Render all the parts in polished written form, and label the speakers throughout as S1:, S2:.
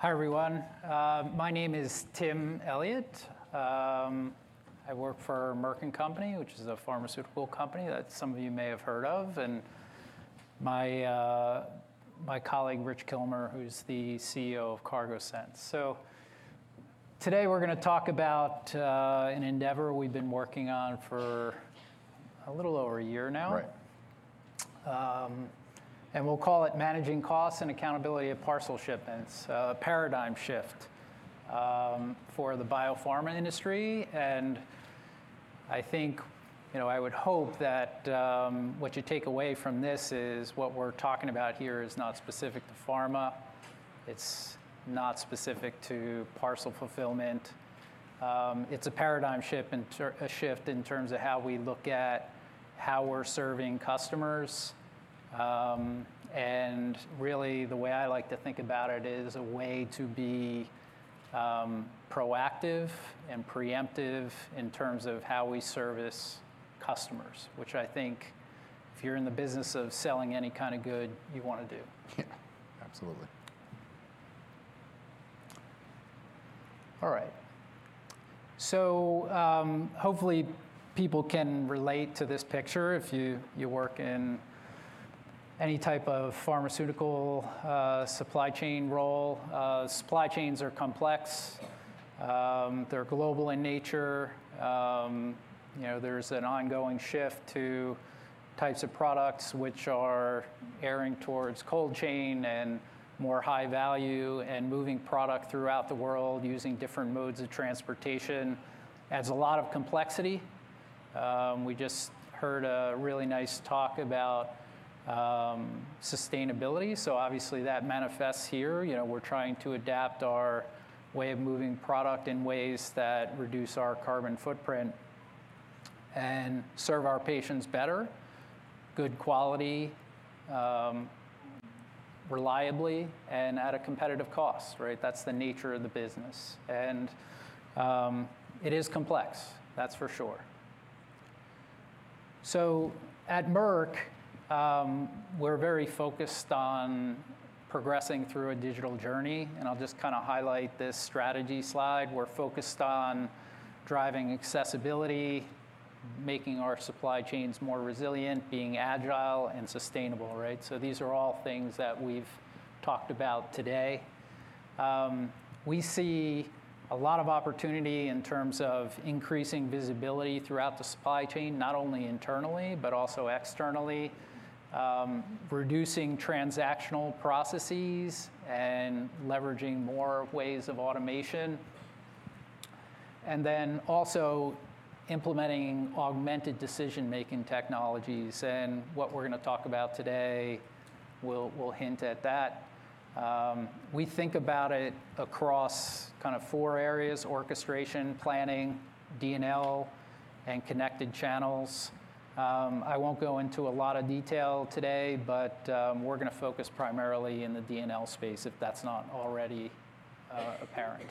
S1: Hi, everyone. My name is Tim Elliott. I work for Merck & Company, which is a pharmaceutical company that some of you may have heard of, and my colleague, Rich Kilmer, who's the CEO of CargoSense. So today we're going to talk about an endeavor we've been working on for a little over a year now.
S2: Right.
S1: And we'll call it Managing Costs and Accountability of Parcel Shipments, a paradigm shift for the biopharma industry. And I think, I would hope that what you take away from this is what we're talking about here is not specific to pharma. It's not specific to parcel fulfillment. It's a paradigm shift in terms of how we look at how we're serving customers. And really, the way I like to think about it is a way to be proactive and preemptive in terms of how we service customers, which I think if you're in the business of selling any kind of good, you want to do.
S2: Yeah, absolutely.
S1: All right. So hopefully people can relate to this picture if you work in any type of pharmaceutical supply chain role. Supply chains are complex. They're global in nature. There's an ongoing shift to types of products which are erring towards cold chain and more high value, and moving product throughout the world using different modes of transportation adds a lot of complexity. We just heard a really nice talk about sustainability. So obviously that manifests here. We're trying to adapt our way of moving product in ways that reduce our carbon footprint and serve our patients better, good quality, reliably, and at a competitive cost, right? That's the nature of the business. And it is complex, that's for sure. So at Merck, we're very focused on progressing through a digital journey, and I'll just kind of highlight this strategy slide. We're focused on driving accessibility, making our supply chains more resilient, being agile and sustainable, right? So these are all things that we've talked about today. We see a lot of opportunity in terms of increasing visibility throughout the supply chain, not only internally, but also externally. Reducing transactional processes and leveraging more ways of automation. And then also implementing augmented decision-making technologies. And what we're going to talk about today will hint at that. We think about it across kind of 4 areas: orchestration, planning, D&L, and connected channels. I won't go into a lot of detail today, but we're going to focus primarily in the D&L space if that's not already apparent.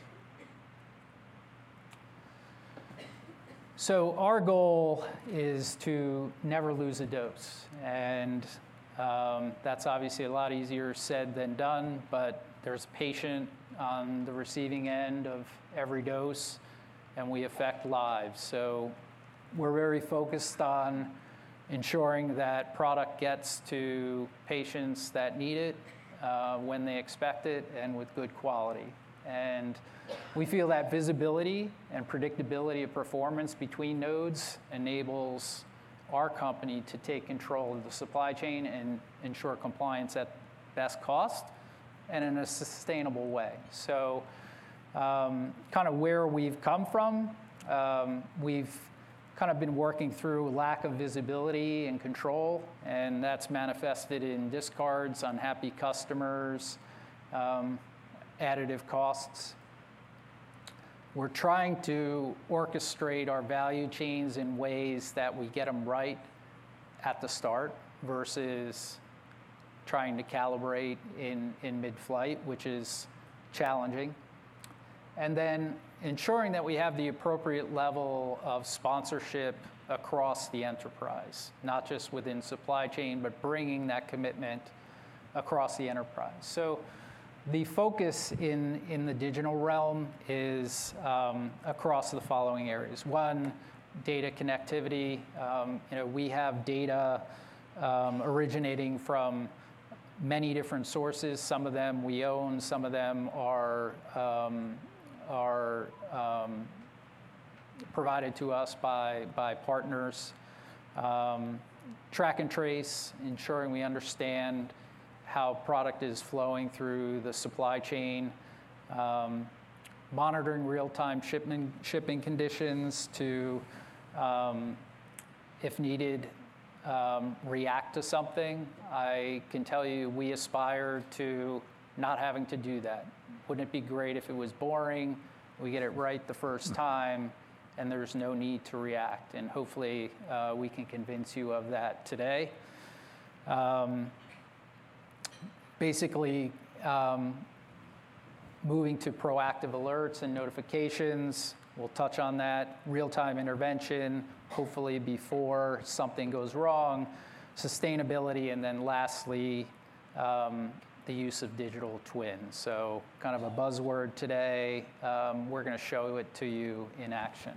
S1: So our goal is to never lose a dose. And that's obviously a lot easier said than done, but there's a patient on the receiving end of every dose, and we affect lives. So we're very focused on ensuring that product gets to patients that need it when they expect it and with good quality. And we feel that visibility and predictability of performance between nodes enables our company to take control of the supply chain and ensure compliance at best cost and in a sustainable way. So kind of where we've come from, we've kind of been working through lack of visibility and control, and that's manifested in discards, unhappy customers, additive costs. We're trying to orchestrate our value chains in ways that we get them right at the start versus trying to calibrate in mid-flight, which is challenging. And then ensuring that we have the appropriate level of sponsorship across the enterprise, not just within supply chain, but bringing that commitment across the enterprise. So The focus in the digital realm is across the following areas. One, data connectivity. We have data originating from many different sources. Some of them we own, some of them are provided to us by partners. Track and trace, ensuring we understand how product is flowing through the supply chain. Monitoring real-time shipping conditions to, if needed, react to something. I can tell you we aspire to not having to do that. Wouldn't it be great if it was boring, we get it right the first time, and there's no need to react? And hopefully we can convince you of that today. Basically, moving to proactive alerts and notifications. We'll touch on that. Real-time intervention, hopefully before something goes wrong. Sustainability, and then lastly, the use of digital twins. So kind of a buzzword today. We're going to show it to you in action.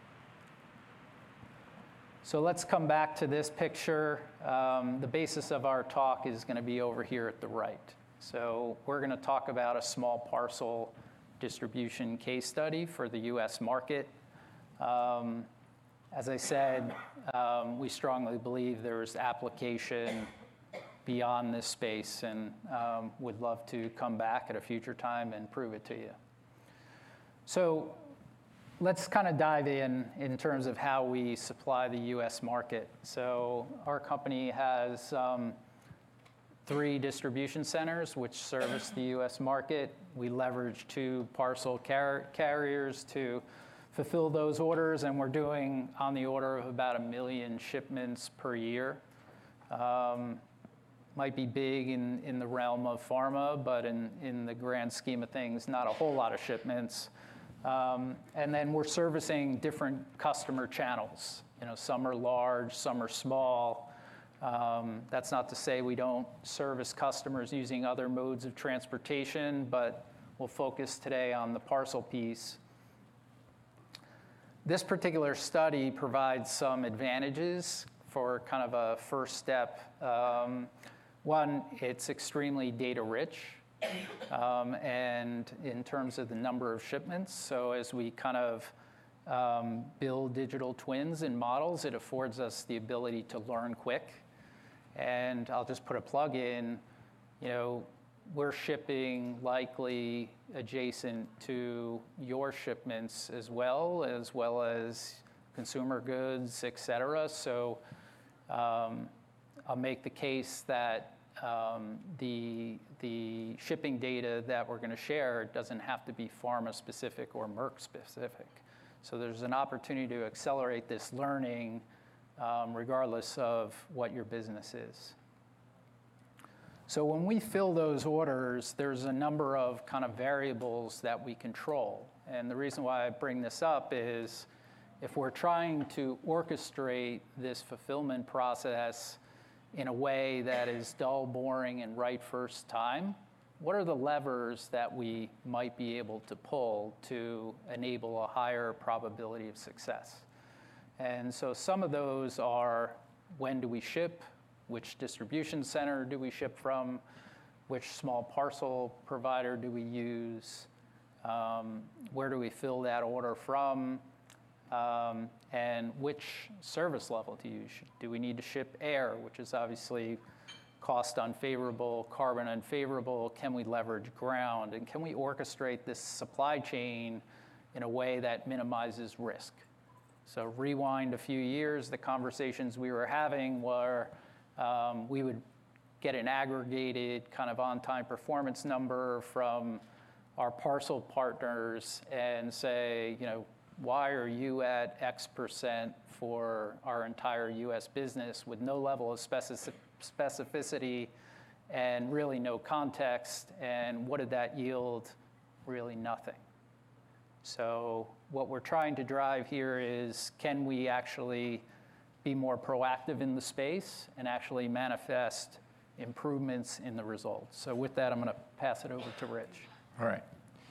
S1: So let's come back to this picture. The basis of our talk is going to be over here at the right. So we're going to talk about a small parcel distribution case study for the US market. As I said, we strongly believe there's application beyond this space, and would love to come back at a future time and prove it to you. So let's kind of dive in terms of how we supply the US market. So our company has 3 distribution centers which service the US market. We leverage 2 parcel carriers to fulfill those orders, and we're doing on the order of about 1 million shipments per year. Might be big in the realm of pharma, but in the grand scheme of things, not a whole lot of shipments. And then we're servicing different customer channels. Some are large, some are small. That's not to say we don't service customers using other modes of transportation, but we'll focus today on the parcel piece. This particular study provides some advantages for kind of a first step. One, it's extremely data rich, and in terms of the number of shipments. So as we kind of build digital twins and models, it affords us the ability to learn quick. And I'll just put a plug in, we're shipping likely adjacent to your shipments as well as consumer goods, et cetera. So I'll make the case that the shipping data that we're going to share doesn't have to be pharma specific or Merck specific. So there's an opportunity to accelerate this learning regardless of what your business is. So when we fill those orders, there's a number of kind of variables that we control. And the reason why I bring this up is if we're trying to orchestrate this fulfillment process in a way that is dull, boring, and right first time, what are the levers that we might be able to pull to enable a higher probability of success? And so some of those are, when do we ship? Which distribution center do we ship from? Which small parcel provider do we use? Where do we fill that order from? And which service level to use? Do we need to ship air, which is obviously cost unfavorable, carbon unfavorable? Can we leverage ground? And can we orchestrate this supply chain in a way that minimizes risk? So rewind a few years, the conversations we were having were we would get an aggregated kind of on-time performance number from our parcel partners and say, why are you at X% for our entire US business with no level of specificity and really no context? And what did that yield? Really nothing. So what we're trying to drive here is, can we actually be more proactive in the space and actually manifest improvements in the results. So with that, I'm going to pass it over to Rich.
S3: All right.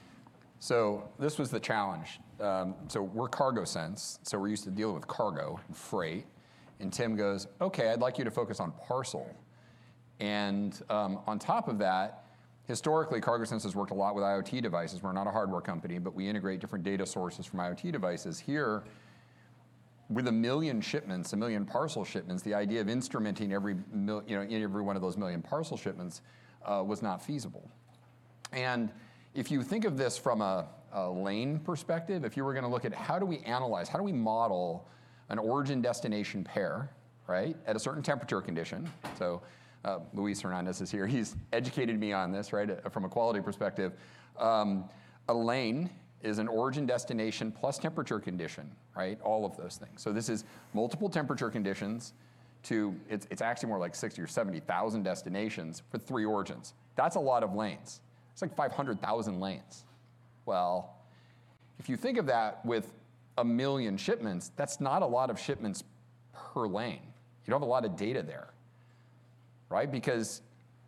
S3: So this was the challenge. So we're CargoSense, so we're used to dealing with cargo and freight. And Tim goes, okay, I'd like you to focus on parcel. And on top of that, historically, CargoSense has worked a lot with IoT devices. We're not a hardware company, but we integrate different data sources from IoT devices. Here, with 1 million shipments, 1 million parcel shipments, the idea of instrumenting every one of those 1 million parcel shipments was not feasible. And if you think of this from a lane perspective, if you were going to look at how do we analyze, how do we model an origin-destination pair, right, at a certain temperature condition. So Luis Hernandez is here. He's educated me on this, right, from a quality perspective. A lane is an origin-destination plus temperature condition, right, all of those things. So this is multiple temperature conditions to, it's actually more like 60 or 70,000 destinations for 3 origins. That's a lot of lanes. It's like 500,000 lanes. Well, if you think of that with 1 million shipments, that's not a lot of shipments per lane. You don't have a lot of data there, right? Because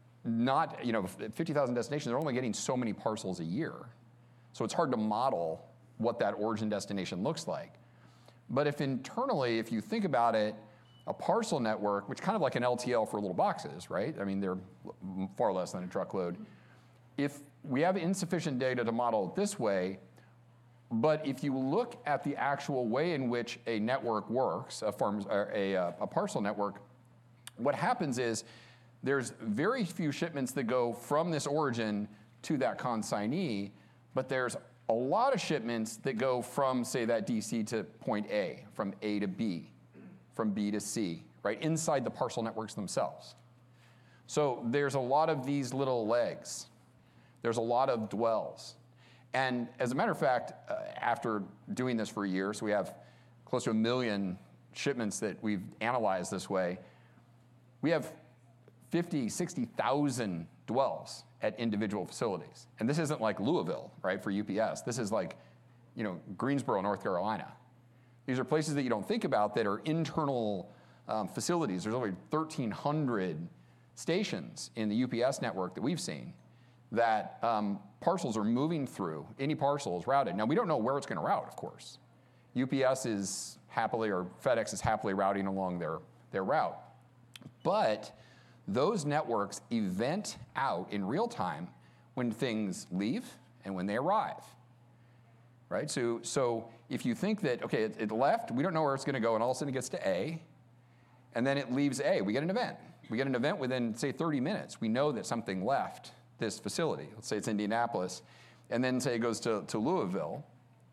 S3: 50,000 destinations, they're only getting so many parcels a year. So it's hard to model what that origin destination looks like. But if internally, if you think about it, a parcel network, which kind of like an LTL for little boxes, right? I mean, they're far less than a truckload. If we have insufficient data to model it this way, but if you look at the actual way in which a network works, a parcel network, what happens is there's very few shipments that go from this origin to that consignee, but there's a lot of shipments that go from, say, that DC to point A, from A to B, from B to C, right, inside the parcel networks themselves. So there's a lot of these little legs. There's a lot of dwells. And as a matter of fact, after doing this for a year, so we have close to 1 million shipments that we've analyzed this way, we have 50, 60,000 dwells at individual facilities. And this isn't like Louisville, right, for UPS. This is like, Greensboro, North Carolina. These are places that you don't think about that are internal facilities. There's over 1,300 stations in the UPS network that we've seen that parcels are moving through. Any parcel is routed. Now, we don't know where it's going to route, of course. UPS is happily, or FedEx is happily routing along their route. But those networks event out in real time when things leave and when they arrive, right? So if you think that, okay, it left, we don't know where it's going to go, and all of a sudden it gets to A, and then it leaves A, we get an event. We get an event within, say, 30 minutes. We know that something left this facility. Let's say it's Indianapolis, and then say it goes to Louisville.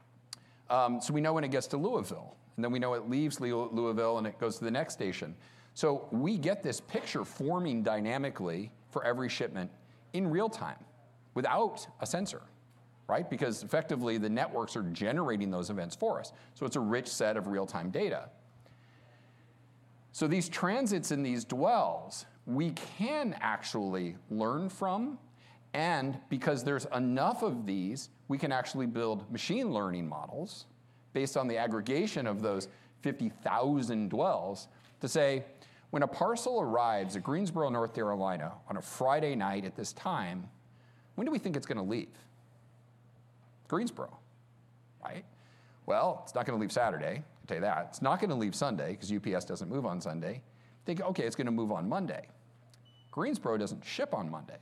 S3: So we know when it gets to Louisville, and then we know it leaves Louisville and it goes to the next station. So we get this picture forming dynamically for every shipment in real time without a sensor, right? Because effectively the networks are generating those events for us. So it's a rich set of real-time data. So these transits and these dwells, we can actually learn from, and because there's enough of these, we can actually build machine learning models based on the aggregation of those 50,000 dwells to say, when a parcel arrives at Greensboro, North Carolina on a Friday night at this time, when do we think it's going to leave? Greensboro, right? Well, it's not going to leave Saturday, I'll tell you that. It's not going to leave Sunday, because UPS doesn't move on Sunday. Think, okay, it's going to move on Monday. Greensboro doesn't ship on Monday.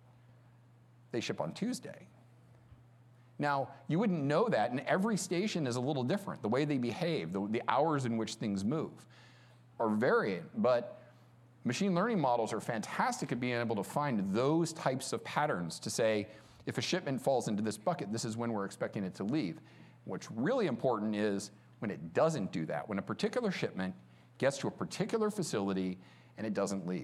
S3: They ship on Tuesday. Now, you wouldn't know that, and every station is a little different. The way they behave, the hours in which things move are varied, but machine learning models are fantastic at being able to find those types of patterns to say, if a shipment falls into this bucket, this is when we're expecting it to leave. What's really important is when it doesn't do that, when a particular shipment gets to a particular facility and it doesn't leave.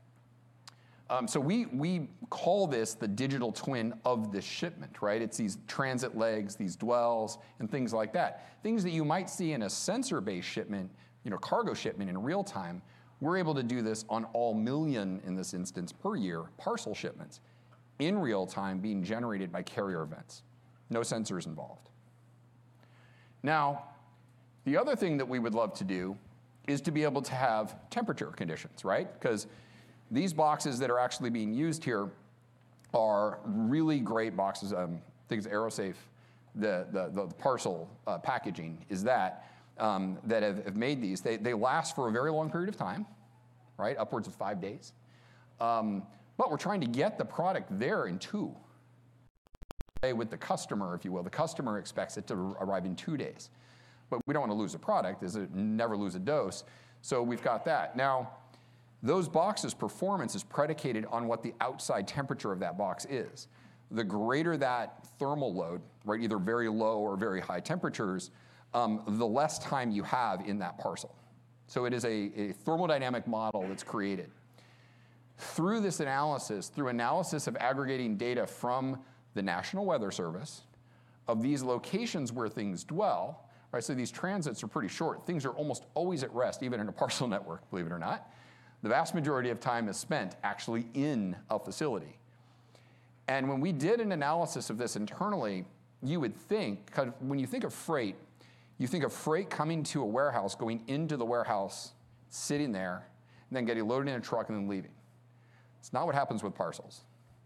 S3: So we call this the digital twin of the shipment, right? It's these transit legs, these dwells, and things like that. Things that you might see in a sensor-based shipment, cargo shipment in real time. We're able to do this on all 1 million, in this instance, per year, parcel shipments in real time being generated by carrier events. No sensors involved. Now, the other thing that we would love to do is to be able to have temperature conditions, right? Because These boxes that are actually being used here are really great boxes. I think it's AeroSafe, the parcel packaging is that have made these. They last for a very long period of time, right? Upwards of 5 days. But we're trying to get the product there in 2. With the customer, if you will. The customer expects it to arrive in 2 days. But we don't want to lose a product, never lose a dose. So we've got that. Now, those boxes' performance is predicated on what the outside temperature of that box is. The greater that thermal load, right, either very low or very high temperatures, the less time you have in that parcel. So it is a thermodynamic model that's created. Through this analysis, through analysis of aggregating data from the National Weather Service, of these locations where things dwell, right, so these transits are pretty short. Things are almost always at rest, even in a parcel network, believe it or not. The vast majority of time is spent actually in a facility. And when we did an analysis of this internally, you would think, when you think of freight, you think of freight coming to a warehouse, going into the warehouse, sitting there, and then getting loaded in a truck and then leaving. It's not what happens with parcels.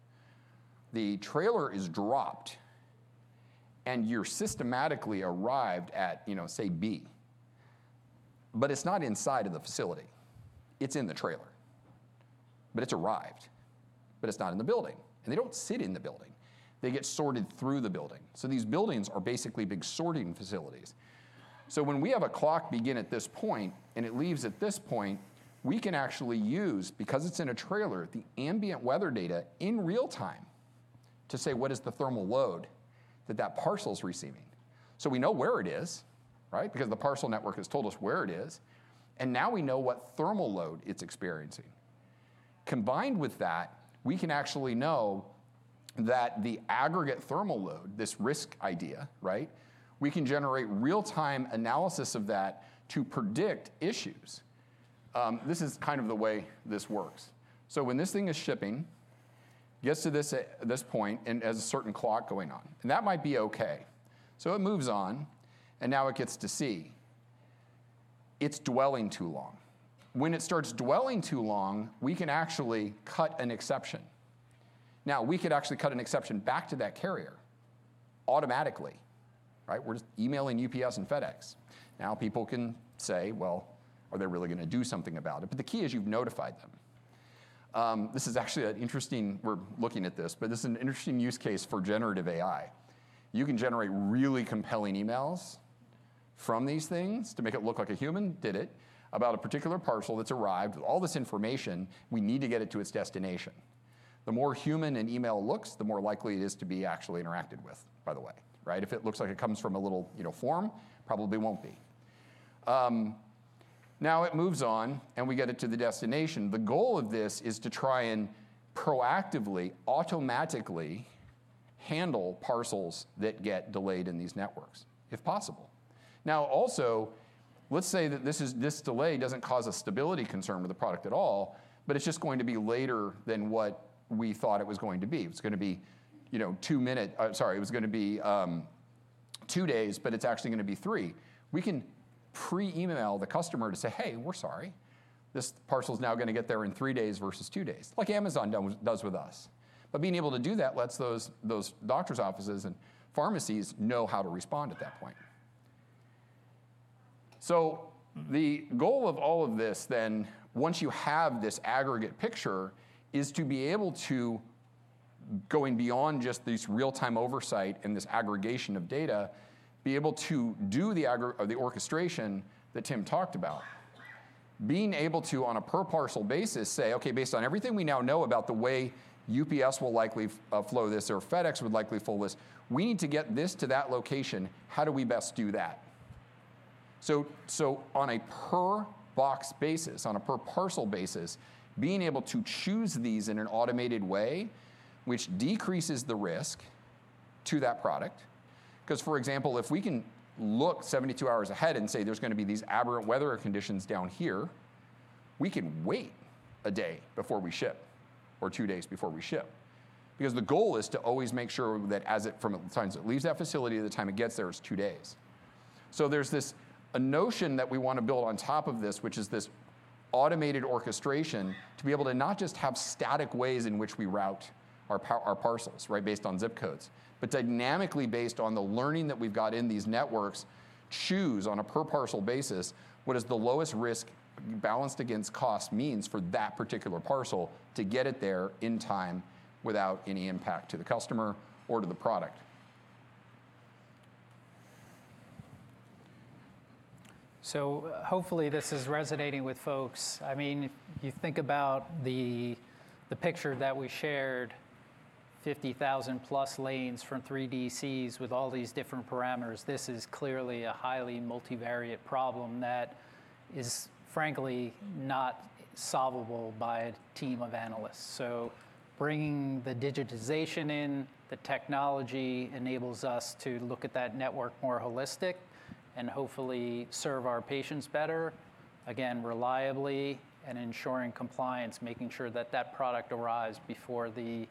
S3: The trailer is dropped, and you're systematically arrived at, say B. But it's not inside of the facility. It's in the trailer. But it's arrived. But it's not in the building. And they don't sit in the building. They get sorted through the building. So these buildings are basically big sorting facilities. So when we have a clock begin at this point, and it leaves at this point, we can actually use, because it's in a trailer, the ambient weather data in real time to say what is the thermal load that parcel's receiving. So we know where it is, right? Because the parcel network has told us where it is. And now we know what thermal load it's experiencing. Combined with that, we can actually know that the aggregate thermal load, this risk idea, right? We can generate real-time analysis of that to predict issues. This is kind of the way this works. So when this thing is shipping, gets to this point and has a certain clock going on. And that might be okay. So it moves on, and now it gets to C. It's dwelling too long. When it starts dwelling too long, we can actually cut an exception. Now, we could actually cut an exception back to that carrier automatically, right? We're just emailing UPS and FedEx. Now people can say, well, are they really going to do something about it? But the key is you've notified them. This is actually an interesting, we're looking at this, but this is an interesting use case for generative AI. You can generate really compelling emails from these things to make it look like a human did it about a particular parcel that's arrived with all this information. We need to get it to its destination. The more human an email looks, the more likely it is to be actually interacted with, by the way, right? If it looks like it comes from a little form, probably won't be. Now it moves on, and we get it to the destination. The goal of this is to try and proactively, automatically handle parcels that get delayed in these networks, if possible. Now also, let's say that this delay doesn't cause a stability concern with the product at all, but it's just going to be later than what we thought it was going to be. It's going to be, 2 days, but it's actually going to be 3. We can pre-email the customer to say, hey, we're sorry. This parcel is now going to get there in 3 days versus 2 days, like Amazon does with us. But being able to do that lets those doctor's offices and pharmacies know how to respond at that point. So the goal of all of this then, once you have this aggregate picture, is to be able to, going beyond just this real-time oversight and this aggregation of data, be able to do the orchestration that Tim talked about. Being able to, on a per parcel basis, say, okay, based on everything we now know about the way UPS will likely flow this or FedEx would likely flow this, we need to get this to that location. How do we best do that? So on a per box basis, on a per parcel basis, being able to choose these in an automated way, which decreases the risk to that product. Because, for example, if we can look 72 hours ahead and say there's going to be these aberrant weather conditions down here, we can wait a day before we ship or 2 days before we ship. Because the goal is to always make sure that from the time it leaves that facility to the time it gets there is 2 days. So there's a notion that we want to build on top of this, which is this automated orchestration to be able to not just have static ways in which we route our parcels, right, based on zip codes, but dynamically based on the learning that we've got in these networks, choose on a per parcel basis what is the lowest risk balanced against cost means for that particular parcel to get it there in time without any impact to the customer or to the product.
S1: So hopefully this is resonating with folks. I mean, if you think about the picture that we shared, 50,000 plus lanes from 3 DCs with all these different parameters. This is clearly a highly multivariate problem that is frankly not solvable by a team of analysts. So bringing the digitization in, the technology enables us to look at that network more holistic and hopefully serve our patients better, again, reliably, and ensuring compliance, making sure that that product arrives before the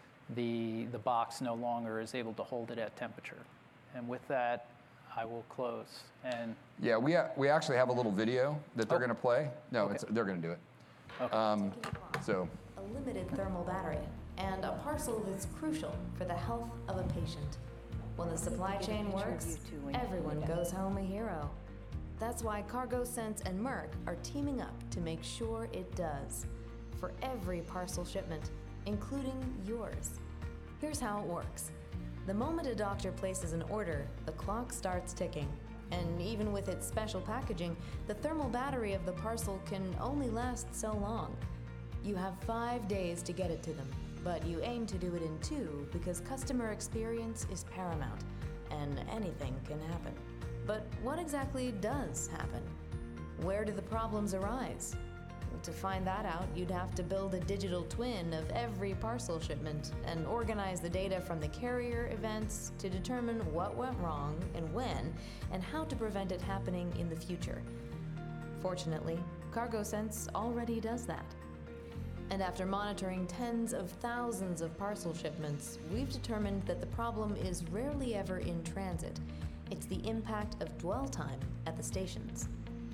S1: box no longer is able to hold it at temperature. And with that, I will close. And
S3: yeah, we actually have a little video that they're going to play. No,
S1: Okay.
S3: they're going to do it.
S1: Okay.
S3: So
S4: A limited thermal battery, and a parcel that's crucial for the health of a patient. When the supply chain works, everyone goes home a hero. That's why CargoSense and Merck are teaming up to make sure it does. For every parcel shipment, including yours. Here's how it works. The moment a doctor places an order, the clock starts ticking. And even with its special packaging, the thermal battery of the parcel can only last so long. You have 5 days to get it to them, but you aim to do it in 2 because customer experience is paramount, and anything can happen. But what exactly does happen? Where do the problems arise? To find that out, you'd have to build a digital twin of every parcel shipment and organize the data from the carrier events to determine what went wrong and when, and how to prevent it happening in the future. Fortunately, CargoSense already does that. And after monitoring tens of thousands of parcel shipments, we've determined that the problem is rarely ever in transit. It's the impact of dwell time at the stations.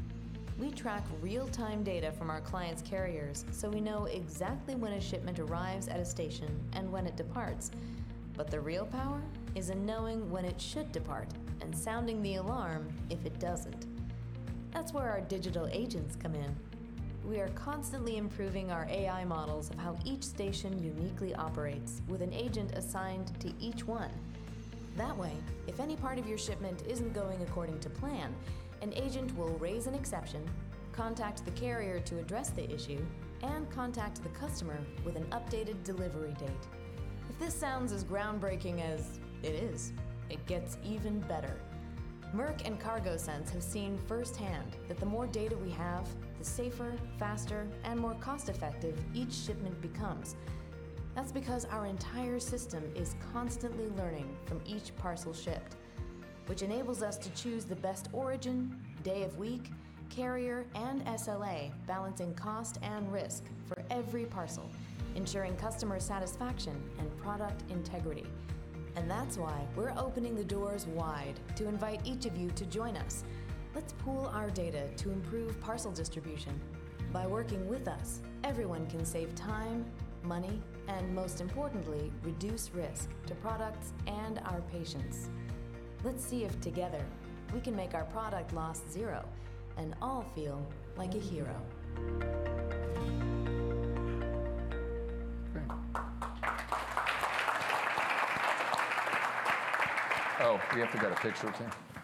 S4: We track real-time data from our clients' carriers, so we know exactly when a shipment arrives at a station and when it departs. But the real power is in knowing when it should depart and sounding the alarm if it doesn't. That's where our digital agents come in. We are constantly improving our AI models of how each station uniquely operates, with an agent assigned to each one. That way, if any part of your shipment isn't going according to plan, an agent will raise an exception, contact the carrier to address the issue, and contact the customer with an updated delivery date. If this sounds as groundbreaking as it is, it gets even better. Merck and CargoSense have seen firsthand that the more data we have, the safer, faster, and more cost-effective each shipment becomes. That's because our entire system is constantly learning from each parcel shipped, which enables us to choose the best origin, day of week, carrier, and SLA, balancing cost and risk for every parcel, ensuring customer satisfaction and product integrity. And that's why we're opening the doors wide to invite each of you to join us. Let's pool our data to improve parcel distribution. By working with us, everyone can save time, money, and most importantly, reduce risk to products and our patients. Let's see if together we can make our product loss zero and all feel like a hero.
S3: oh, we have to get a picture too.